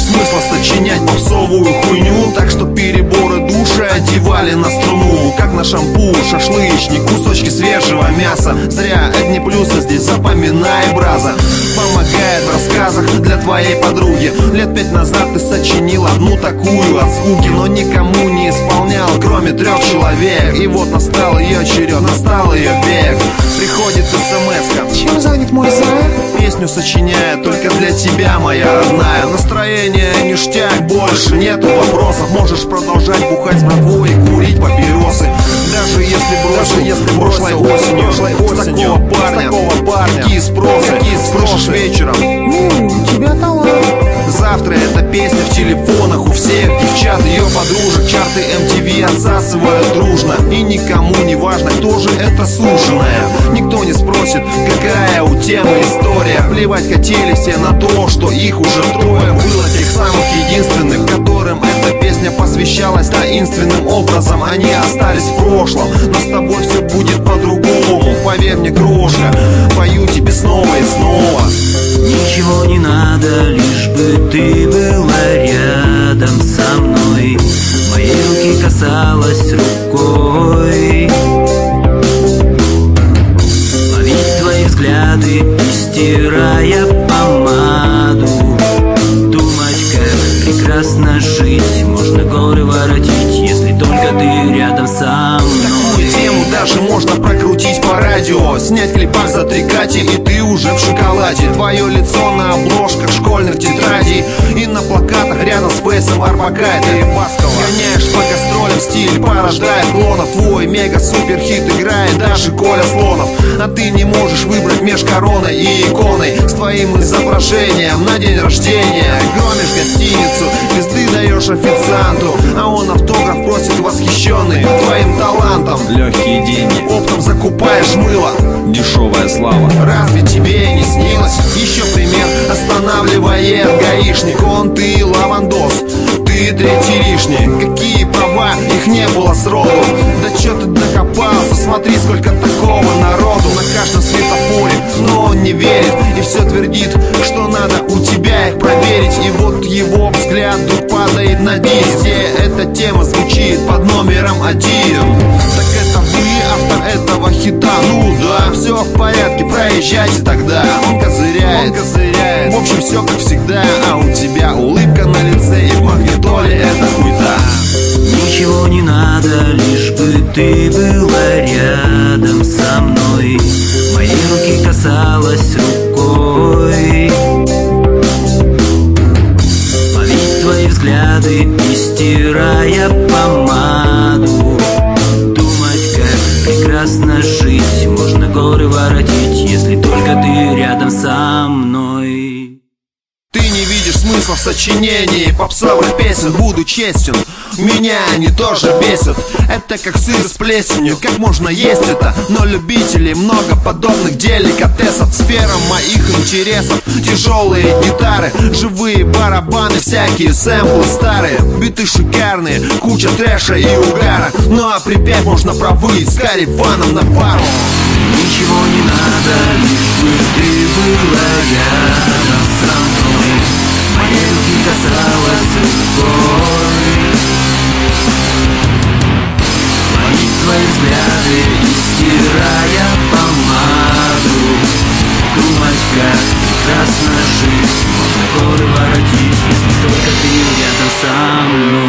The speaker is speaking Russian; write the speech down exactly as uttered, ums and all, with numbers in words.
смысла сочинять попсовую хуйню, так что переборы души одевали на струну. Как на шампур, шашлычник, кусочки свежего мяса. Зря одни плюсы здесь, запоминай, браза. Помогает в рассказах для твоей подруги. Лет пять назад ты сочинил одну такую от скуки, но никому не исполнял, кроме трех человек. И вот настал ее черед, настал ее век. Приходит смс-ка: чем занят мой зай? Песню сочиняет только для тебя, моя родная. Настроение ништяк, больше нету вопросов. Можешь продолжать бухать с братвой и курить папиросы. Даже если бросил, если прошлой осенью, прошлой осенью, с такого парня, с такого парня, какие спросы, какие слышишь вечером? М-м, у тебя талант. Завтра эта песня в телефонах у всех девчат, ее подружек. Чарты эм ти ви отсасывают дружно. И никому не важно, кто же это суженая. Никто не спросит, какая у темы история. Плевать хотели все на то, что их уже трое. Было тех самых единственных, которым эта песня посвящалась таинственным образом. Они остались в прошлом, но с тобой все будет по-другому. Поверь мне, крошка, пою тебе снова и снова. Ничего не надо, лишь бы ты была рядом со мной. Моей руки касалась рукой. Ловить твои взгляды и стирая помаду. Думать, как прекрасно жить. Можно горы воротить, если только ты рядом со мной. Такую тему даже можно прокрутить по радио. Снять клипах за три кати, и ты уже в шоколаде. Твое лицо на обложках школьных тетрадей и на плакатах рядом с Фейсом Арбакайте и Баскова. Гоняешь по гастролям, стиль порождает клонов. Твой мега-супер-хит играет даже Коля Слонов. А ты не можешь выбрать меж короной и иконой. С твоим изображением на день рождения громишь гостиницу, листы даешь официанту, а он автограф просит восхищенный твоим талантом. Легкие деньги, оптом закупаешь мыло, дешевая слава. Разве тебе не снилось? Еще пример останавливает гаишник. Он ты лавандос, ты третий лишний. Какие права, их не было сроду. Да чё ты докопался, смотри, сколько такого народу на каждом светофоре. Но он не верит и все твердит, что надо у тебя их проверить. И вот его взгляд вдруг падает на диск, где эта тема звучит под номером один. Так это вы автор этого хита? Ну да, все в порядке, проезжайте тогда. Он козыряет, он козыряет. В общем, все как всегда, а у тебя улыбка на лице, и в магнитоле это хуйта. Ничего не надо, лишь бы ты была рядом со мной. Моей руки касалась рукой. Ловить твои взгляды и стирая помаду. Думать, как прекрасно жить. Можно горы воротить, если только ты рядом со мной. Ты не видишь смысла в сочинении попсовых песен. Буду честен, меня они тоже бесят. Это как сыр с плесенью, как можно есть это? Но любителей много подобных деликатесов. Сфера моих интересов, тяжелые гитары, живые барабаны, всякие сэмплы старые. Биты шикарные, куча трэша и угара. Ну а припев можно провыть с Кариваном на пару. Ничего не надо, лишь бы ты была рядом со мной. Моей руки касалась рукой. Ловить твои взгляды и стирая помаду. Думать, как прекрасно жить. Можно горы воротить, если только ты рядом со мной.